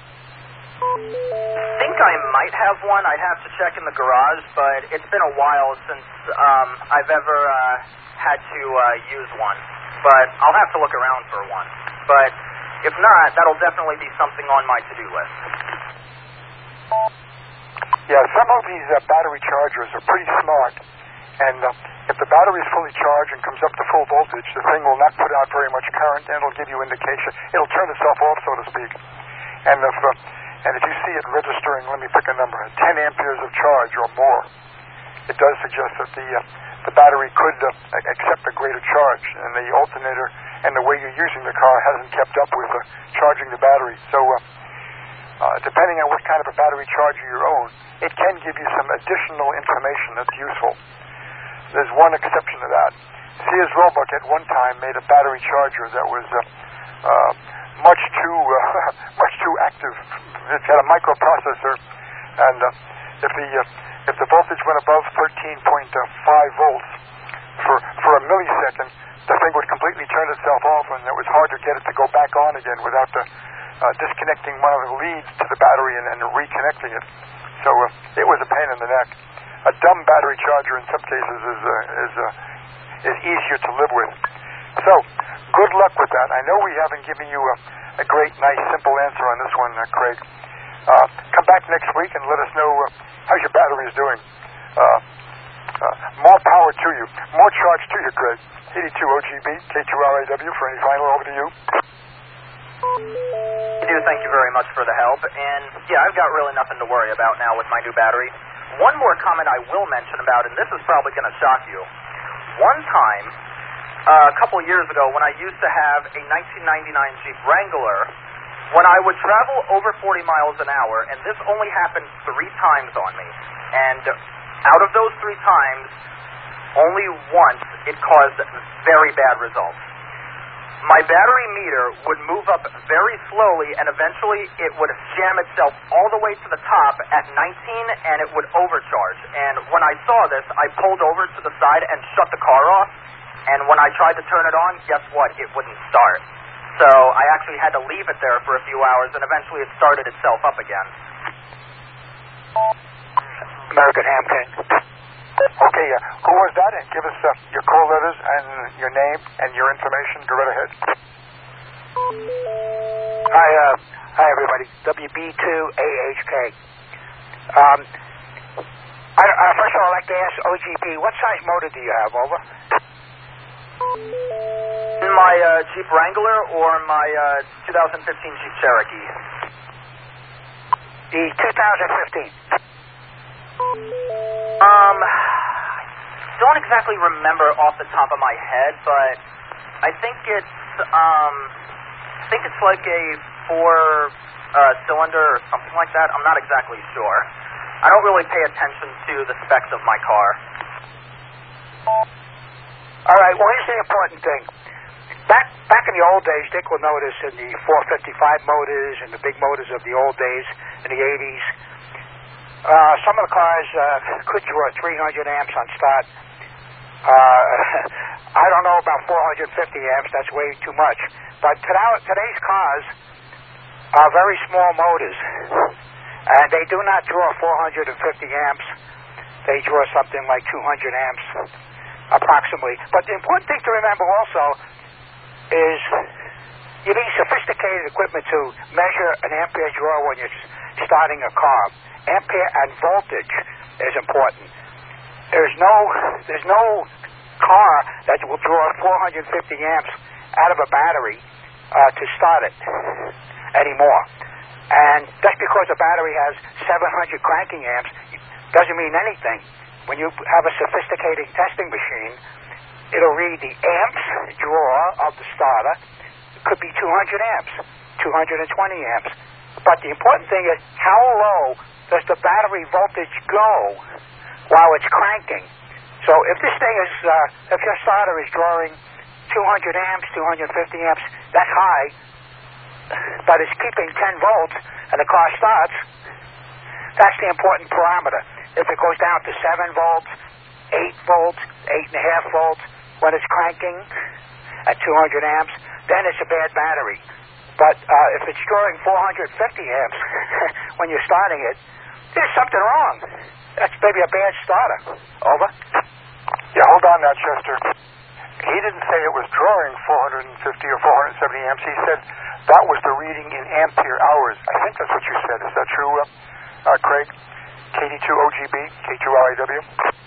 I think I might have one. I'd have to check in the garage, but it's been a while since um, I've ever uh, had to uh, use one. But I'll have to look around for one. But if not, that'll definitely be something on my to-do list. Yeah, some of these uh, battery chargers are pretty smart, and uh, if the battery is fully charged and comes up to full voltage, the thing will not put out very much current, and it'll give you indication. It'll turn itself off, so to speak. And if uh, And if you see it registering, let me pick a number, ten amperes of charge or more, it does suggest that the uh, the battery could uh, accept a greater charge, and the alternator and the way you're using the car hasn't kept up with uh, charging the battery. So uh, uh, depending on what kind of a battery charger you own, it can give you some additional information that's useful. There's one exception to that. Sears Roebuck at one time made a battery charger that was uh, uh, much too uh, much too active. It had a microprocessor, and uh, if the uh, if the voltage went above thirteen point five volts, for, for a millisecond, the thing would completely turn itself off, and it was hard to get it to go back on again without the, uh, disconnecting one of the leads to the battery and, and reconnecting it. So uh, it was a pain in the neck. A dumb battery charger in some cases is uh, is uh, is easier to live with. So good luck with that. I know we haven't given you a, a great, nice, simple answer on this one, uh, Craig. Uh, come back next week and let us know uh, how your battery is doing. Uh, uh, more power to you. More charge to you, Craig. eighty-two O G B, K two R A W, for any final, over to you. I do thank you very much for the help, and yeah, I've got really nothing to worry about now with my new battery. One more comment I will mention about, and this is probably going to shock you. One time, uh, a couple years ago, when I used to have a nineteen ninety-nine Jeep Wrangler, when I would travel over forty miles an hour, and this only happened three times on me, and out of those three times, only once it caused very bad results. My battery meter would move up very slowly, and eventually it would jam itself all the way to the top at nineteen, and it would overcharge. And when I saw this, I pulled over to the side and shut the car off, and when I tried to turn it on, guess what? It wouldn't start. So I actually had to leave it there for a few hours, and eventually it started itself up again. American Ham King. Okay, uh, who was that? And give us uh, your call letters and your name and your information. Go right ahead. Hi, uh, hi everybody. W B two A H K. Um, I, uh, first of all, I'd like to ask O G B, what size motor do you have? Over. My uh, Jeep Wrangler or my uh, two thousand fifteen Jeep Cherokee? The two thousand fifteen. Um, I don't exactly remember off the top of my head, but I think it's um, I think it's like a four uh, cylinder or something like that. I'm not exactly sure. I don't really pay attention to the specs of my car. All right. Well, here's the important thing. Back back in the old days, Dick will notice in the four fifty-five motors and the big motors of the old days in the eighties. Uh, some of the cars uh, could draw three hundred amps on start. Uh, I don't know about four hundred fifty amps. That's way too much. But today, today's cars are very small motors, and they do not draw four hundred fifty amps. They draw something like two hundred amps, approximately. But the important thing to remember also is you need sophisticated equipment to measure an ampere draw when you're starting a car. Ampere and voltage is important. There's no there's no car that will draw four hundred fifty amps out of a battery uh, to start it anymore. And just because a battery has seven hundred cranking amps doesn't mean anything. When you have a sophisticated testing machine, it'll read the amps draw of the starter. It could be two hundred amps, two hundred twenty amps. But the important thing is how low does the battery voltage go while it's cranking? So if this thing is, uh, if your starter is drawing two hundred amps, two hundred fifty amps, that's high, but it's keeping ten volts and the car starts, that's the important parameter. If it goes down to seven volts, eight volts, eight and a half volts, when it's cranking at two hundred amps, then it's a bad battery. But uh, if it's drawing four hundred fifty amps when you're starting it, there's something wrong. That's maybe a bad starter. Over. Yeah, hold on now, Chester. He didn't say it was drawing four hundred fifty or four hundred seventy amps. He said that was the reading in ampere hours. I think that's what you said. Is that true, uh, uh, Craig? K D two O G B, K two R A W?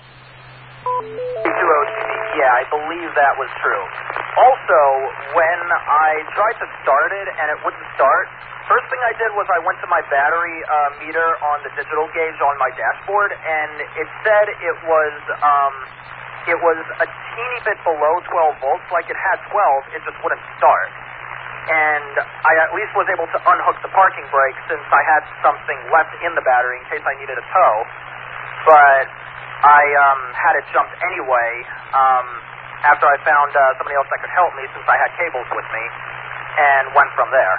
K two O G B, yeah, I believe that was true. Also, when I tried to start it and it wouldn't start, first thing I did was I went to my battery uh, meter on the digital gauge on my dashboard, and it said it was um, it was a teeny bit below twelve volts, like it had twelve, it just wouldn't start. And I at least was able to unhook the parking brake since I had something left in the battery in case I needed a tow. But I um, had it jumped anyway um, after I found uh, somebody else that could help me since I had cables with me, and went from there.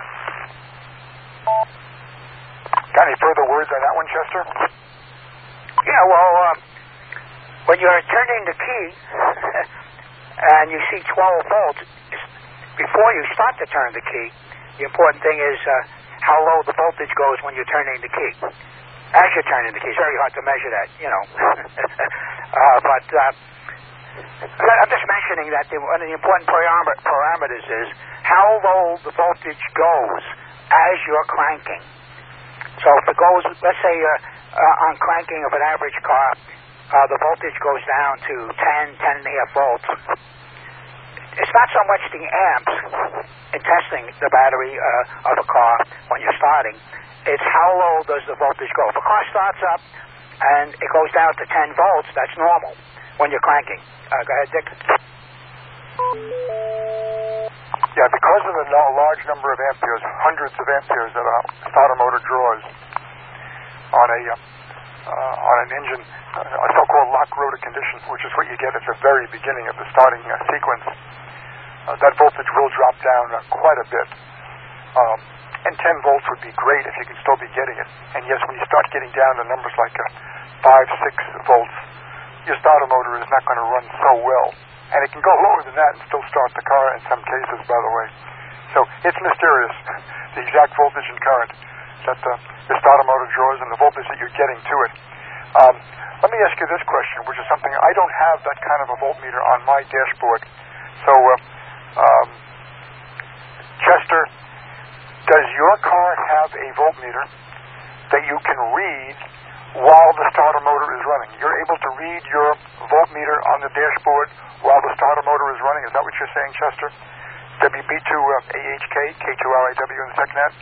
Got any further words on that one, Chester? Yeah, well, uh, when you're turning the key and you see twelve volts, before you start to turn the key, the important thing is uh, how low the voltage goes when you're turning the key. As you're turning the key, it's very hard to measure that, you know. uh, but uh, I'm just mentioning that the, one of the important param- parameters is how low the voltage goes as you're cranking. So if it goes, let's say uh, uh, on cranking of an average car, uh, the voltage goes down to ten, ten and a half volts. It's not so much the amps in testing the battery uh, of a car when you're starting. It's how low does the voltage go. If a car starts up and it goes down to ten volts, that's normal when you're cranking. Uh, go ahead, Dick. Yeah, because of the no- large number of amperes, hundreds of amperes that a starter motor draws on a uh, on an engine, uh, a so-called lock rotor condition, which is what you get at the very beginning of the starting uh, sequence, uh, that voltage will drop down uh, quite a bit. Um, and ten volts would be great if you could still be getting it. And yes, when you start getting down to numbers like uh, five, six volts, your starter motor is not going to run so well. And it can go lower than that and still start the car in some cases, by the way. So it's mysterious, the exact voltage and current that uh, the starter motor draws and the voltage that you're getting to it. Um, let me ask you this question, which is something I don't have that kind of a voltmeter on my dashboard. So, uh, um, Chester, does your car have a voltmeter that you can read while the starter motor is running? You're able to read your voltmeter on the dashboard while the starter motor is running? Is that what you're saying, Chester? W B two A H K, K two R I W in the second half?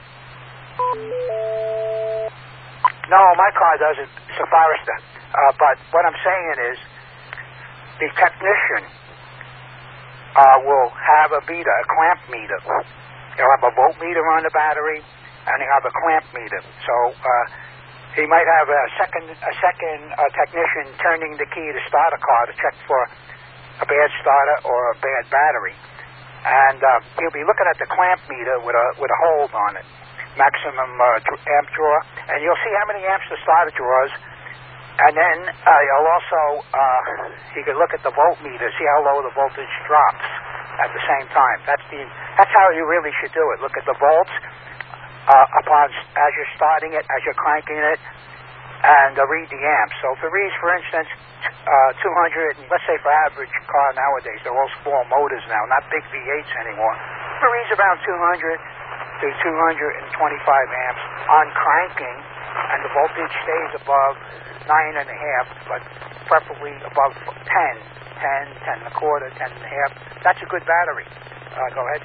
No, my car doesn't. It's a Forester. Uh, but what I'm saying is the technician uh, will have a meter, a clamp meter. He'll have a voltmeter on the battery, and he'll have a clamp meter. So uh, he might have a second a second uh, technician turning the key to start a car to check for a bad starter or a bad battery. And uh, he'll be looking at the clamp meter with a with a hold on it, maximum uh, amp draw, and you'll see how many amps the starter draws. And then uh, you'll also uh, you can look at the voltmeter, see how low the voltage drops at the same time. That's the that's how you really should do it. Look at the volts uh, upon as you're starting it, as you're cranking it, and uh, read the amps. So if it reads, for instance, uh, two hundred, let's say for average car nowadays, they're all small motors now, not big V eights anymore. If it reads around two hundred to two hundred twenty-five amps on cranking, and the voltage stays above nine and a half, but preferably above ten, ten, ten and a quarter, ten and a half. That's a good battery. Uh, go ahead.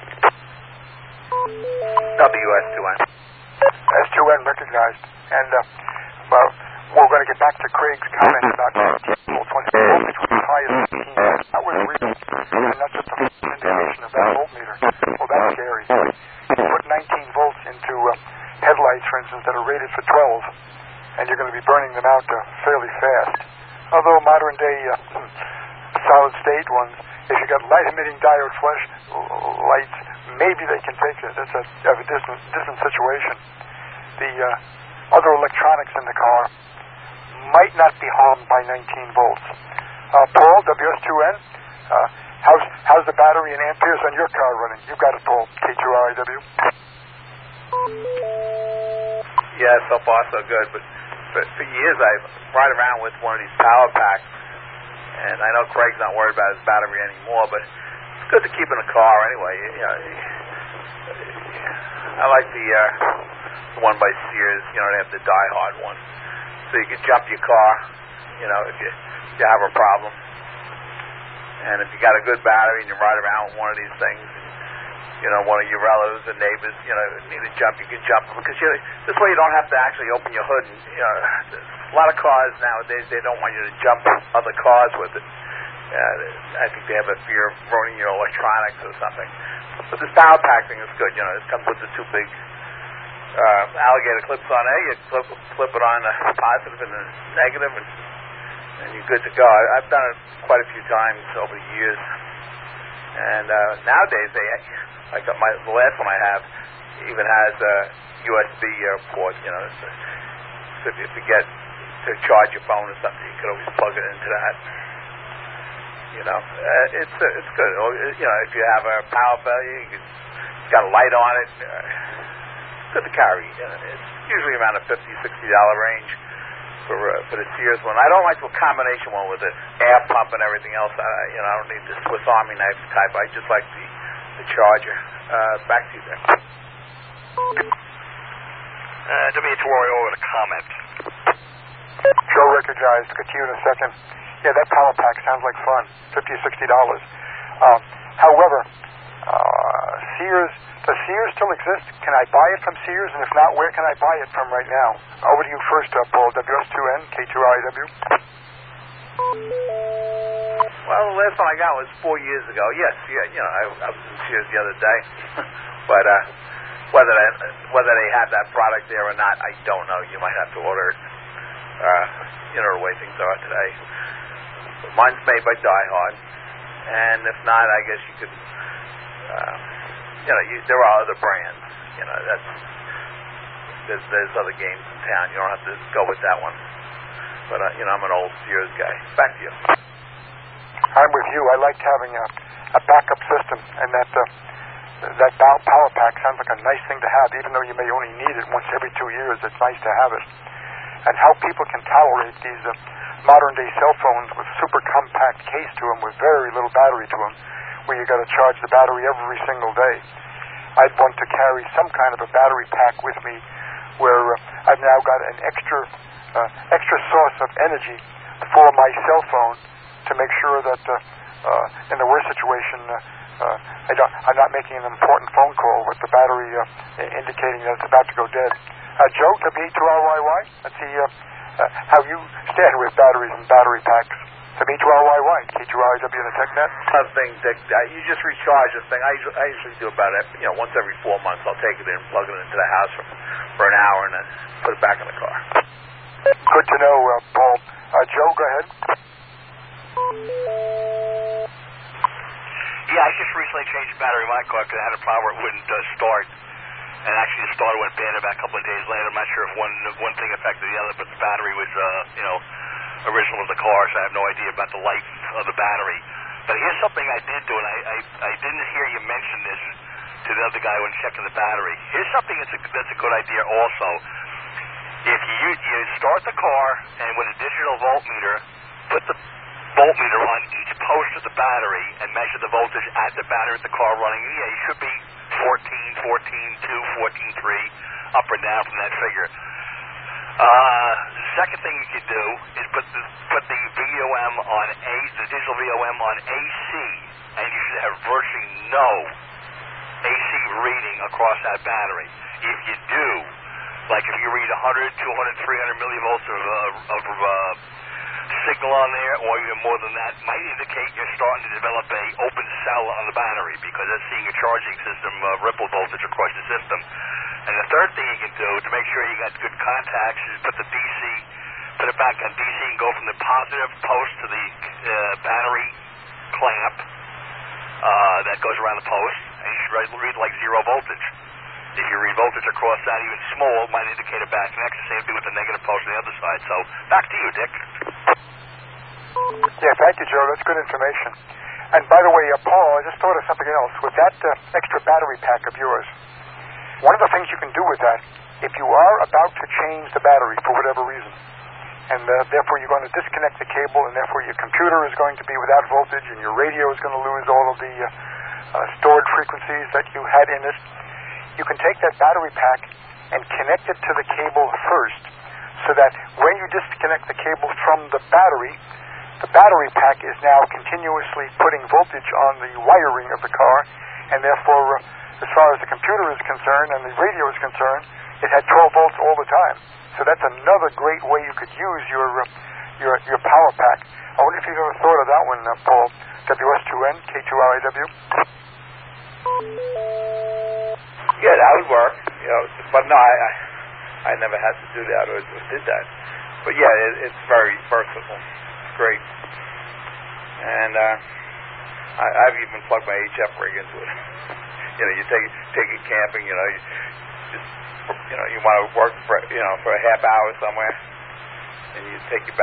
W S two N. S two N recognized. And, uh, well, we're going to get back to Craig's comment about nineteen volts. When the voltage was as high as nineteen volts, that was real. And that's just a indication of that voltmeter. Well, that's scary. You put nineteen volts into uh, headlights, for instance, that are rated for twelve, and you're going to be burning them out uh, fairly fast. Although modern-day uh, solid-state ones, if you got light-emitting diode flash lights, maybe they can take it. That's a, a distant, distant situation. The uh, other electronics in the car might not be harmed by nineteen volts. Uh, Paul, W S two N, uh, how's, how's the battery and amperes on your car running? You've got it, Paul, K two R I W. Yeah, so far so good. But for, for years I've ride around with one of these power packs, and I know Craig's not worried about his battery anymore, but it's good to keep in a car anyway. You know, I like the, uh, the one by Sears. You know, they have the die-hard one, so you can jump your car. You know, if you, if you have a problem, and if you got a good battery and you ride around with one of these things, you know, one of your relatives and neighbors, you know, need to jump, you can jump. Because you know, this way you don't have to actually open your hood. And, you know, a lot of cars nowadays, they don't want you to jump other cars with it. Uh, I think they have a fear of ruining your electronics or something. But this power pack thing is good. You know, it comes with the two big uh, alligator clips on there. You clip, clip it on the positive and the negative, and, and you're good to go. I, I've done it quite a few times over the years. And uh, nowadays, they... Like my, the last one I have even has a U S B uh, port, you know. So, so if you get to charge your phone or something, you could always plug it into that. You know, uh, it's uh, it's good. You know, if you have a power failure, you can, it's got a light on it. Uh, it's good to carry. You know, it's usually around a fifty, sixty dollar range for uh, for the Sears one. I don't like the combination one with the air pump and everything else. I, you know, I don't need the Swiss Army knife type. I just like the the Charger. Uh, back to you there. Uh, W H Warrior with a comment. Joe recognized. Get to you in a second. Yeah, that power pack sounds like fun. Fifty or sixty dollars. Uh, however, uh, Sears. Does Sears still exist? Can I buy it from Sears? And if not, where can I buy it from right now? Over to you first, uh, Paul. W S two N, K two R I W. Well, the last one I got was four years ago. Yes, yeah, you know, I, I was in Sears the other day. But uh, whether they, whether they have that product there or not, I don't know. You might have to order it. Uh, you know, the way things are today. But mine's made by Die Hard. And if not, I guess you could... Uh, You know, you, there are other brands. You know, that's there's there's other games in town. You don't have to go with that one. But uh, you know, I'm an old Sears guy. Back to you. I'm with you. I liked having a, a backup system, and that uh, that power pack sounds like a nice thing to have. Even though you may only need it once every two years, it's nice to have it. And how people can tolerate these uh, modern day cell phones with super compact case to them with very little battery to them, where you got to charge the battery every single day. I'd want to carry some kind of a battery pack with me where uh, I've now got an extra uh, extra source of energy for my cell phone to make sure that uh, uh, in the worst situation uh, uh, I don't, I'm not making an important phone call with the battery uh, indicating that it's about to go dead. Uh, Joe, W E two R Y Y, let's see uh, uh, how you stand with batteries and battery packs. W E two R Y Y, K two R I W in the TechNet. Another thing, Dick, uh, you just recharge this thing. I usually, I usually do about it, you know, once every four months. I'll take it in, plug it into the house for, for an hour, and then put it back in the car. Good to know, uh, Paul. Uh, Joe, go ahead. Yeah, I just recently changed the battery in my car because I had a problem where it wouldn't uh, start. And actually the starter went bad about a couple of days later. I'm not sure if one one thing affected the other, but the battery was, uh, you know, original of the car, so I have no idea about the life of the battery. But here's something I did do, and I, I, I didn't hear you mention this to the other guy when checking the battery. Here's something that's a, that's a good idea also. If you, you start the car, and with a digital voltmeter, put the voltmeter on each post of the battery and measure the voltage at the battery at the car running, yeah, you should be fourteen, fourteen, two, fourteen, three, up or down from that figure. Uh, the second thing you could do is put the put the V O M on A, the digital V O M on A C, and you should have virtually no A C reading across that battery. If you do, like if you read one hundred, two hundred, three hundred millivolts of, uh, of uh, signal on there, or even more than that, might indicate you're starting to develop a open cell on the battery, because that's seeing a charging system uh, ripple voltage across the system. And the third thing you can do to make sure you got good contacts is put the D C, put it back on D C and go from the positive post to the uh, battery clamp uh, that goes around the post, and you should read, read like zero voltage. If you read voltage across that, even small, it might indicate a back connection. Same thing with the negative post on the other side. So, back to you, Dick. Yeah, thank you, Joe. That's good information. And by the way, uh, Paul, I just thought of something else. With that uh, extra battery pack of yours, one of the things you can do with that, if you are about to change the battery for whatever reason, and uh, therefore you're going to disconnect the cable, and therefore your computer is going to be without voltage, and your radio is going to lose all of the uh, uh, stored frequencies that you had in it, you can take that battery pack and connect it to the cable first, so that when you disconnect the cable from the battery, the battery pack is now continuously putting voltage on the wiring of the car, and therefore, uh, as far as the computer is concerned and the radio is concerned, it had twelve volts all the time. So that's another great way you could use your uh, your your power pack. I wonder if you've ever thought of that one, uh, Paul. W S two N, K two R I W. Yeah, that would work. You know, but no, I I, I never had to do that or, or did that. But yeah, it, it's very versatile. It's great. And uh, I, I've even plugged my H F rig into it. You know, you take take it camping. You know, you just you know you want to work for you know for a half hour somewhere. and you take your